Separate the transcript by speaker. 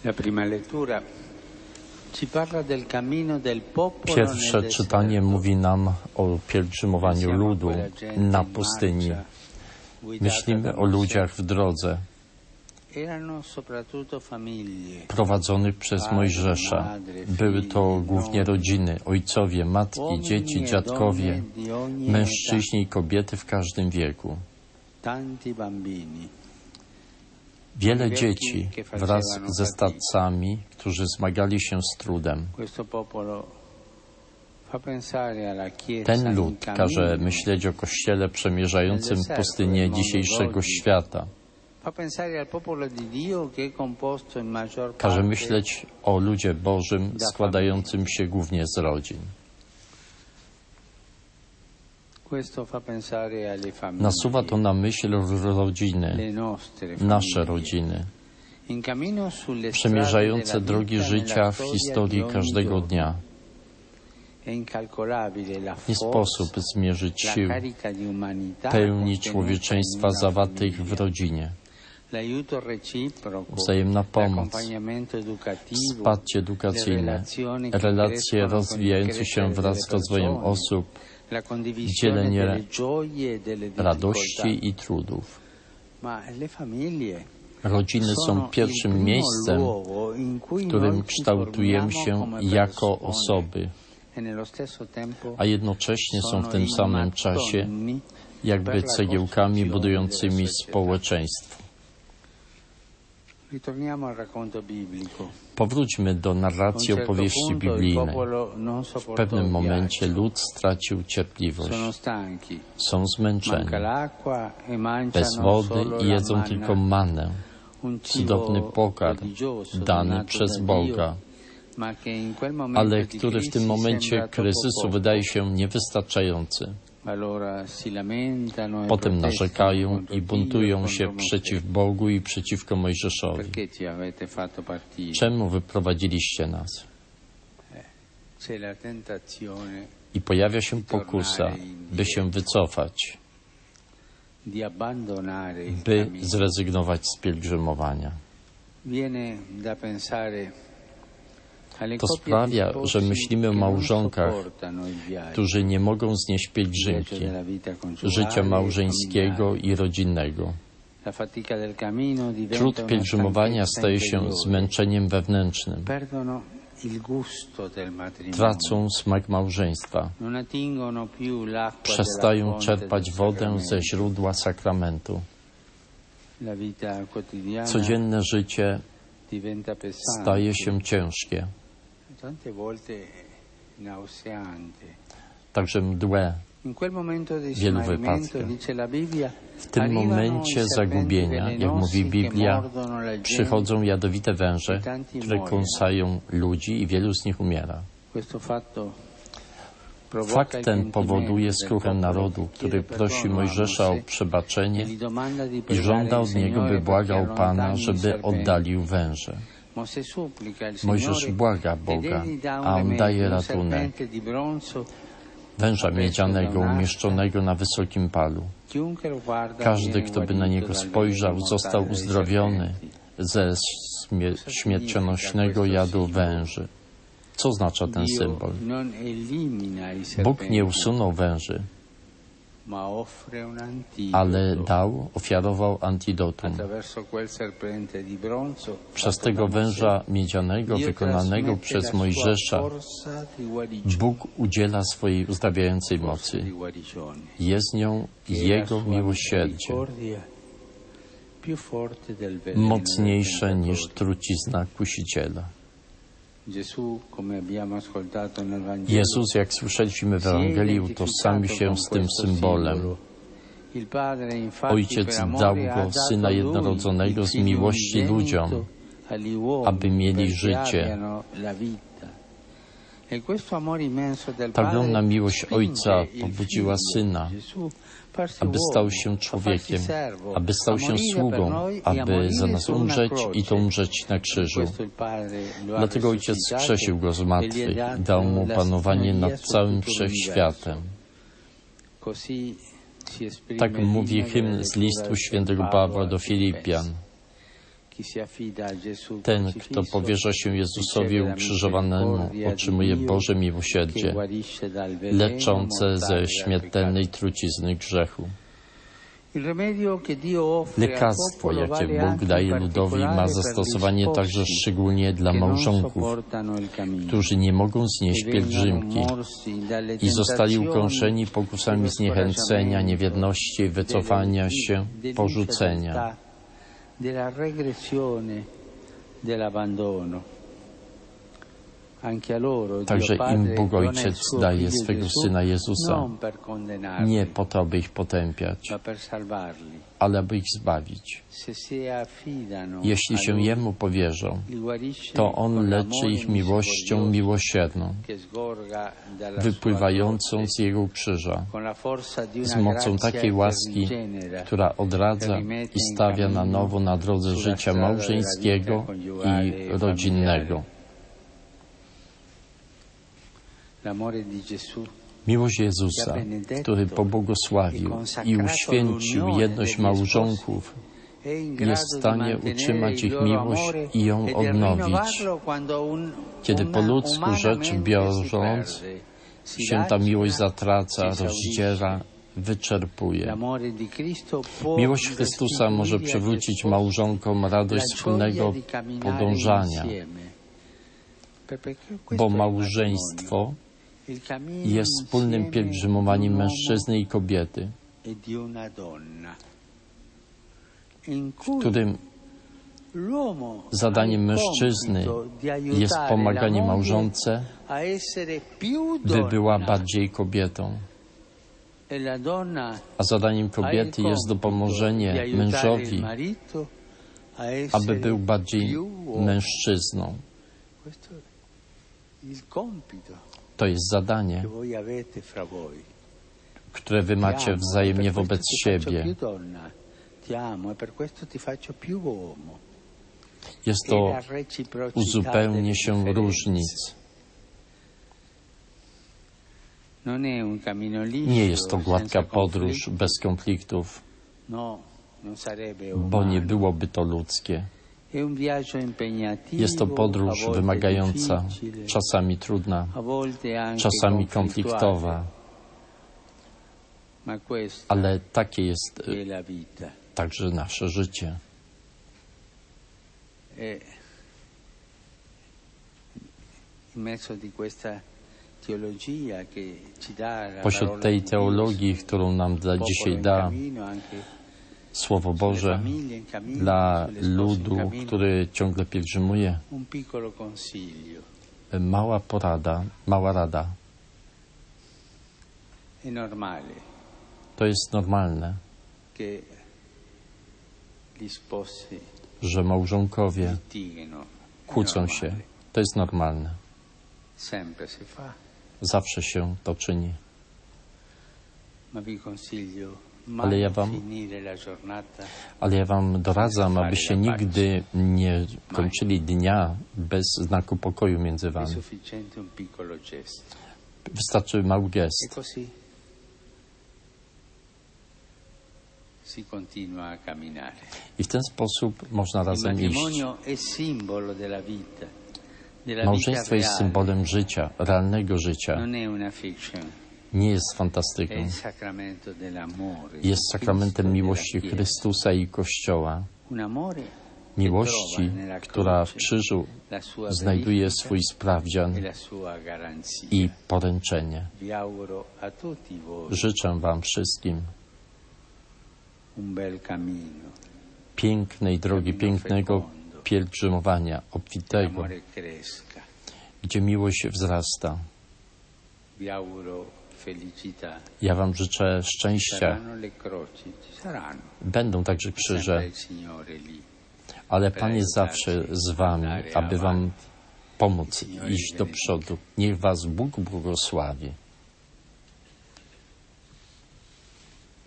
Speaker 1: Pierwsze czytanie mówi nam o pielgrzymowaniu ludu na pustyni. Myślimy o ludziach w drodze, prowadzonych przez Mojżesza. Były to głównie rodziny, ojcowie, matki, dzieci, dziadkowie, mężczyźni i kobiety w każdym wieku. Wiele dzieci wraz ze starcami, którzy zmagali się z trudem. Ten lud każe myśleć o Kościele przemierzającym pustynię dzisiejszego świata. Każe myśleć o ludzie Bożym składającym się głównie z rodzin. Nasuwa to na myśl rodziny, nasze rodziny, przemierzające drogi życia w historii każdego dnia. Nie sposób zmierzyć sił pełni człowieczeństwa zawartych w rodzinie. Wzajemna pomoc, wsparcie edukacyjne, relacje rozwijające się wraz z rozwojem osób, dzielenie radości i trudów. Rodziny są pierwszym miejscem, w którym kształtujemy się jako osoby, a jednocześnie są w tym samym czasie jakby cegiełkami budującymi społeczeństwo. Powróćmy do narracji opowieści biblijnej. W pewnym momencie lud stracił cierpliwość. Są zmęczeni, bez wody i jedzą tylko mannę, cudowny pokarm dany przez Boga, ale który w tym momencie kryzysu wydaje się niewystarczający. Potem narzekają i buntują się przeciw Bogu i przeciwko Mojżeszowi. Czemu wyprowadziliście nas? I pojawia się pokusa, by się wycofać, by zrezygnować z pielgrzymowania. To sprawia, że myślimy o małżonkach, którzy nie mogą znieść pielgrzymki, życia małżeńskiego i rodzinnego. Trud pielgrzymowania staje się zmęczeniem wewnętrznym. Tracą smak małżeństwa. Przestają czerpać wodę ze źródła sakramentu. Codzienne życie staje się ciężkie, także mdłe w wielu wypadkach. W tym momencie zagubienia, jak mówi Biblia, przychodzą jadowite węże, które kąsają ludzi i wielu z nich umiera. Fakt ten powoduje skruchę narodu, który prosi Mojżesza o przebaczenie i żąda od niego, by błagał Pana, żeby oddalił węże. Mojżesz błaga Boga, a On daje ratunek. Węża miedzianego umieszczonego na wysokim palu. Każdy, kto by na niego spojrzał, został uzdrowiony ze śmiercionośnego jadu węży. Co oznacza ten symbol? Bóg nie usunął węży, ale ofiarował antidotum. Przez tego węża miedzianego, wykonanego przez Mojżesza, Bóg udziela swojej uzdrawiającej mocy. Jest nią Jego miłosierdzie, mocniejsze niż trucizna kusiciela. Jezus, jak słyszeliśmy w Ewangelii, utożsamił się z tym symbolem. Ojciec dał Go, Syna Jednorodzonego, z miłości ludziom, aby mieli życie. Ta ogromna miłość Ojca pobudziła Syna, aby stał się człowiekiem, aby stał się sługą, aby za nas umrzeć i to umrzeć na krzyżu. Dlatego Ojciec wskrzesił Go z martwych, dał Mu panowanie nad całym wszechświatem. Tak mówi hymn z listu świętego Pawła do Filipian. Ten, kto powierza się Jezusowi ukrzyżowanemu, otrzymuje Boże miłosierdzie, leczące ze śmiertelnej trucizny grzechu. Lekarstwo, jakie Bóg daje ludowi, ma zastosowanie także szczególnie dla małżonków, którzy nie mogą znieść pielgrzymki i zostali ukąszeni pokusami zniechęcenia, niewierności, wycofania się, porzucenia. Także im Bóg Ojciec daje swego Syna Jezusa, nie po to, by ich potępiać, ale aby ich zbawić. Jeśli się Jemu powierzą, to On leczy ich miłością miłosierną, wypływającą z Jego krzyża, z mocą takiej łaski, która odradza i stawia na nowo na drodze życia małżeńskiego i rodzinnego. Miłość Jezusa, który pobłogosławił i uświęcił jedność małżonków, jest w stanie utrzymać ich miłość i ją odnowić. Kiedy po ludzku rzecz biorąc się ta miłość zatraca, rozdziera, wyczerpuje. Miłość Chrystusa może przywrócić małżonkom radość wspólnego podążania, bo małżeństwo jest wspólnym pielgrzymowaniem mężczyzny i kobiety, w którym zadaniem mężczyzny jest pomaganie małżonce, by była bardziej kobietą, a zadaniem kobiety jest dopomożenie mężowi, aby był bardziej mężczyzną. To jest zadanie, które wy macie wzajemnie wobec siebie. Jest to uzupełnienie się różnic. Nie jest to gładka podróż bez konfliktów, bo nie byłoby to ludzkie. Jest to podróż wymagająca, czasami trudna, czasami konfliktowa, ale takie jest także nasze życie. Pośród tej teologii, którą nam dzisiaj da Słowo Boże dla ludu, który ciągle pielgrzymuje, mała porada, mała rada. To jest normalne, że małżonkowie kłócą się. To jest normalne. Zawsze się to czyni. Ale ja wam doradzam, abyście nigdy nie kończyli dnia bez znaku pokoju między wami. Wystarczy mały gest. I w ten sposób można razem iść. Małżeństwo jest symbolem życia, realnego życia. Nie jest fantastyką. Jest sakramentem miłości Chrystusa i Kościoła. Miłości, która w krzyżu znajduje swój sprawdzian i poręczenie. Życzę wam wszystkim pięknej drogi, pięknego pielgrzymowania, obfitego, gdzie miłość wzrasta. Ja wam życzę szczęścia. Będą także krzyże, ale Pan jest zawsze z wami, aby wam pomóc iść do przodu. Niech was Bóg błogosławi.